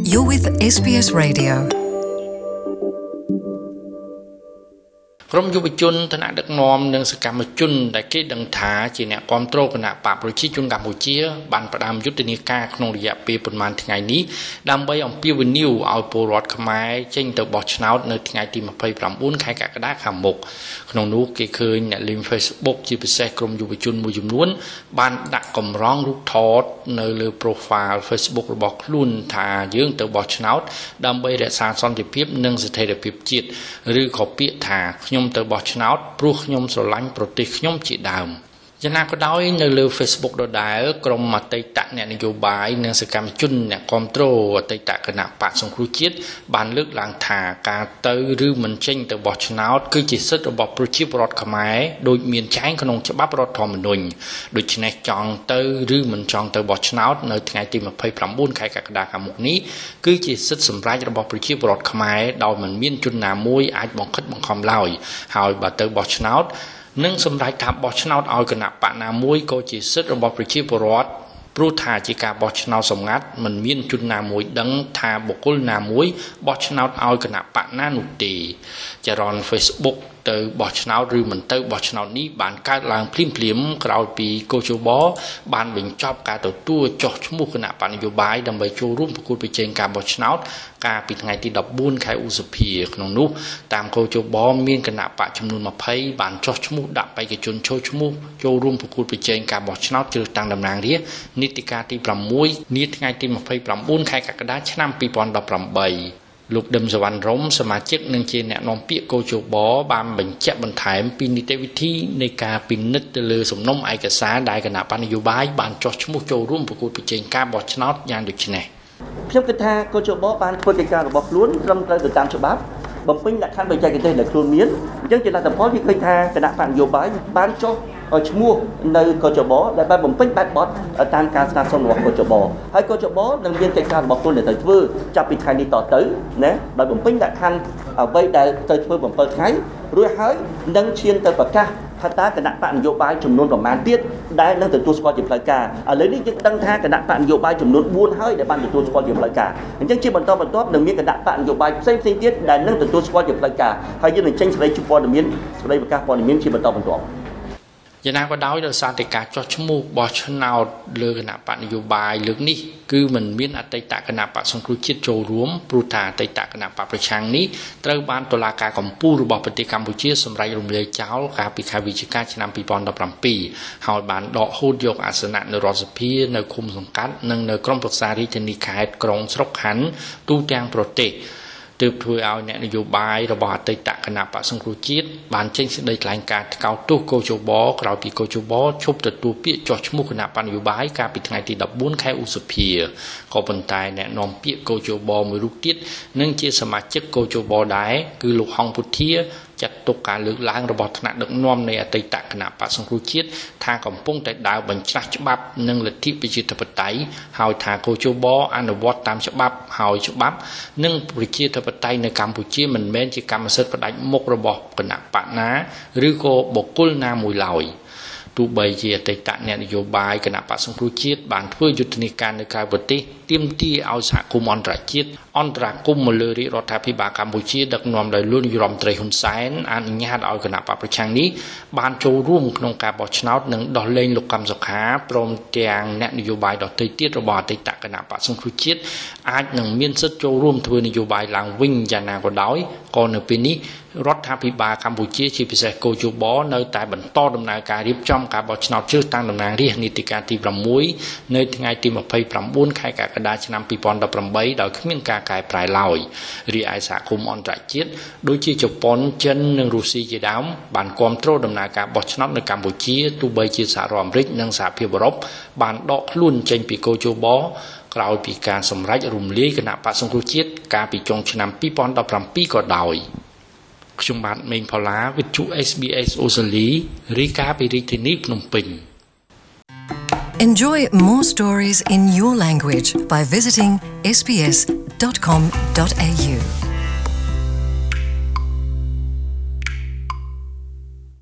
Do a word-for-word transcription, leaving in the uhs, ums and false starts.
You're with เอส บี เอส Radio ក្រុមយុវជនឋានៈដឹកនាំនិងសកម្មជនដែលគេដឹងថាជាអ្នកគាំទ្រគណៈបកប្រជាជនកម្ពុជាបានផ្ដើមយុទ្ធនាការក្នុងរយៈពេលប្រមាណថ្ងៃនេះដើម្បីអំពាវនាវឲ្យពលរដ្ឋខ្មែរចេញទៅបោះឆ្នោតនៅថ្ងៃទីยี่สิบเก้าខែកក្កដាខាងមុខក្នុងនោះគេឃើញអ្នកលេង Facebook ជាពិសេសក្រុមយុវជនមួយចំនួនបានដាក់កម្រងរូបថតនៅលើ profile Facebook របស់ខ្លួនថាយើងទៅបោះឆ្នោតដើម្បីរក្សាសន្តិភាពនិងស្ថិរភាពជាតិឬក៏ពាក្យថាខ្ញុំទៅបោះឆ្នោតព្រោះខ្ញុំស្រឡាញ់ប្រទេសខ្ញុំជាដើមយ៉ាងណាក៏ដោយនៅលើ Facebook ដដែលក្រុមអតីតអ្នកនយោបាយនិងសកម្មជនអ្នកគាំទ្រអតីតគណៈបកសង្គ្រោះជាតិបានលើកឡើងថាការទៅឬមិនចេញទៅបោះឆ្នោតគឺជាសិទ្ធិរបស់ប្រជាពលរដ្ឋខ្មែរដោយមានចែងក្នុងច្បាប់រដ្ឋធម្មនុញ្ញដូច្នេះចង់ទៅឬមិនចង់ទៅបោះឆ្នោតនៅថ្ងៃទីยี่สิบเก้าខែកក្កដាខាងមុខនេះគឺជាសិទ្ធិសម្រេចរបស់ប្រជាពលរដ្ឋខ្មែរដោយមិនមានជនណាមួយអាចបង្ខិតបង្ខំឡើយហើយបើទៅបោះឆ្នោតនិងសម្រាប់ថាបោះឆ្នោតឲ្យគណៈបកណាមួយក៏ជាសិទ្ធិរបស់ប្រជាពលរដ្ឋព្រោះថាជាការបោះឆ្នោតសម្ងាត់មិនមានជនណាមួយដឹងថាបុគ្គលណាមួយបោះឆ្នោតឲ្យគណៈបកណានោះទេចរន្ត Facebook ទៅបោះឆ្នោតឬមិនទៅបោះឆ្នោតនេះបានកើតឡើងភ្លាមភ្លាមក្រោយពីកោជបបានបញ្ចប់ការទទួលចុះឈ្មោះគណៈបកនយោបាយដើម្បីចូលរួមប្រគល់ប្រជែងការបោះឆ្នោតកាលពីថ្ងៃទីដប់បួនខែឧសភាក្នុងនោះតាមកោជបមានគណៈបកចំនួនยี่สิบបានចុះឈ្មោះដាក់បេក្ខជនចូលឈ្មោះចូលរួមប្រគល់ប្រជែងការបោះឆ្នោតជ្រើសតាំងតំណាងរាស្ត្រនីតិកាលទីsáuនាថ្ងៃទីยี่สิบเก้าខែកក្កដាឆ្នាំยี่สิบสิบแปดលោកដឹមសវណ្ណរមសមាជិកនិងជាអ្នកនាំពាក្យកោជបបានបញ្ជាក់បន្ថែមពីនីតិវិធីនៃការពិនិត្យទៅលើសំណុំឯកសារដែលគណៈបកនយោបាយបានចុះឈ្មោះចូលរួមប្រគល់ប្រជែងការបោះឆ្នោតយ៉ាងដូចនេះខ្ញុំគិតថាកោជបបានធ្វើកិច្ចការរបស់ខ្លួនត្រឹមត្រូវទៅតាមច្បាប់បំពេញលក្ខខណ្ឌបច្ចេកទេសដែលខ្លួនមានអញ្ចឹងជាលទ្ធផលវាឃើញថាគណៈបកនយោបាយបានចុះឈ្មោះនៅកោជបដែលបានបំពេញបែបបទតាមការស្នើសុំរបស់កោជបហើយកោជបនឹងមានកិច្ចការរបស់ខ្លួនដែលត្រូវធ្វើចាប់ពីថ្ងៃនេះតទៅណាដោយបំពេញលក្ខខណ្ឌអ្វីដែលត្រូវធ្វើbảyថ្ងៃរួចហើយនឹងឈានទៅប្រកាសថាតើគណៈបកនយោបាយចំនួនប្រមាណទៀតដែលនឹងទទួលស្គាល់ជាផ្លូវការឥឡូវនេះយើងដឹងថាគណៈបកនយោបាយចំនួនbốnហើយដែលបានទទួលស្គាល់ជាផ្លូវការអញ្ចឹងជាបន្តបន្ទាប់នឹងមានគណៈបកនយោបាយផ្សេងៗទៀតដែលនឹងទទួលស្គាល់ជាផ្លូវការហើយយើងនឹងចេញសេចក្តីព័ត៌មានសេចក្តីប្រកាសព័ត៌មានជាបន្តបន្ទាប់យ៉ាងណាក៏ដោយដោយសារតែការចុះឈ្មោះបោះឆ្នោតលើគណៈបកនយោបាយលើកនេះគឺមិនមានអតីតគណៈបកសង្គ្រោះជាតិចូលរួមព្រោះថាអតីតគណៈបកប្រឆាំងនេះត្រូវបានតុលាការកំពូលរបស់ប្រទេសកម្ពុជាសម្រេចរំលាយចោលកាលពីខែវិច្ឆិកាឆ្នាំยี่สิบสิบเจ็ดហើយបានដកហូតយកអាសនៈនៅរដ្ឋសភានៅឃុំសង្កាត់និងនៅក្រុមប្រឹក្សារាជធានីខេត្តក្រុងស្រុកខណ្ឌទូទាំងប្រទេសទើបធ្វើឲ្យអ្នកនយោបាយរបស់អតីតគណៈបកសង្គ្រោះជាតិបានចេញសេចក្តីថ្លែងការណ៍ថ្កោលទោសកោជបក្រោយពីកោជបឈប់ទទួលពាក្យចុះឈ្មោះគណៈបកនយោបាយកាលពីថ្ងៃទីដប់បួនខែឧសភាក៏ប៉ុន្តែអ្នកនាំពាក្យកោជបមួយរូបទៀតនិងជាសមាជិកកោជបដែរគឺលោកហងពុធាចាត់ទុកការលើកឡើងរបស់ថ្នាក់ដឹកនាំនៃអតីតគណៈបកសង្គ្រោះជាតិថាកំពុងតែដើរបញ្ច្រាស់ច្បាប់និងលទ្ធិប្រជាធិបតេយ្យហើយថាកោជបអនុវត្តតាមច្បាប់ហើយច្បាប់និងប្រជាធិបតេយ្យនៅកម្ពុជាមិនមែនជាកម្មសិទ្ធិផ្ដាច់មុខរបស់គណៈបកណាឬក៏បុគ្គលណាមួយឡើយទោះបីជាអតីតអ្នកនយោបាយគណៈបកសង្គ្រោះជាតិបានធ្វើយុទ្ធនាការនៅក្រៅប្រទេសទាមទារឲ្យសហគមន៍អន្តរជាតិអន្តរាគមន៍មកលើរាជរដ្ឋាភិបាលកម្ពុជាដឹកនាំដោយលោកនាយរដ្ឋមន្ត្រីហ៊ុនសែនអនុញ្ញាតឲ្យគណៈបកប្រឆាំងនេះបានចូលរួមក្នុងការបោះឆ្នោតនិងដោះលែងលោកកម្មសុខាព្រមទាំងអ្នកនយោបាយដទៃទៀតរបស់អតីតគណៈបកសង្គ្រោះជាតិអាចនឹងមានសិទ្ធិចូលរួមធ្វើនយោបាយឡើងវិញយ៉ាងណាក៏ដោយក៏នៅពេលនេះរដ្ឋាភិបាលកម្ពុជាជាពិសេសកោជបនៅតែបន្តដំណើរការរៀបចំការបោះឆ្នោតជ្រើសតាំងតំណាងរាស្ត្រនីតិកាលទីsáuនៅថ្ងៃទីยี่สิบเก้าខែកក្កដាឆ្នាំยี่สิบสิบแปดដោយគ្មានការកែប្រែឡើយរីឯសហគមន៍អន្តរជាតិដូចជាជប៉ុនចិននិងរុស្ស៊ីជាដើមបានគាំទ្រដំណើរការបោះឆ្នោតនៅកម្ពុជាទោះបីជាសហរដ្ឋអាមេរិកនិងសហភាពអឺរ៉ុបបានដកខ្លួនចេញពីកោជបក្រោយពីការសម្រេចរំលាយគណៈបកសង្គ្រោះជាតិកាលពីចុងឆ្នាំยี่สิบสิบเจ็ดក៏ដោយខ្ញុំបាទមេងផល្លាវិទ្យុ เอส บี เอส អូស្ត្រាលីរាយការណ៍ពីរាជធានីភ្នំពេញ Enjoy more stories in your language by visiting s b s dot com dot a u